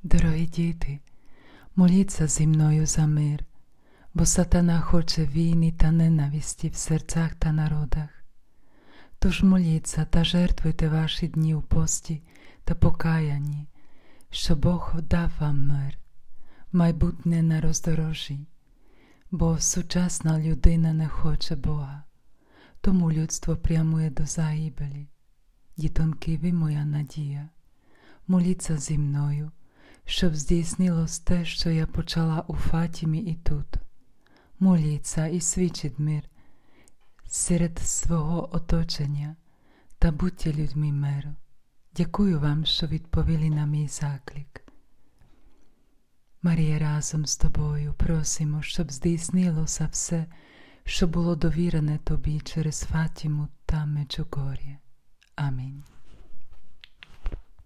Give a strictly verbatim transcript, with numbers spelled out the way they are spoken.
Дорогі діти, моліться зі мною за мир, бо сатана хоче війни та ненависті в серцях та народах. Тож моліться та жертвуйте ваші дні у пості та покаянні, що Бог дав вам мир, майбутнє на роздорожжі, бо сучасна людина не хоче Бога, тому людство прямує до загибелі. Дітоньки, ви моя надія, моліться зі мною, щоб здійснилось те, що я почала у Фатімі і тут. Моліться і свідчіть мир серед свого оточення та будьте людьми миру. Дякую вам, що відповіли на мій заклик. Марія, разом з тобою просимо, щоб здійснилося все, що було довірене тобі через Фатіму та Меджугор'я. Амінь.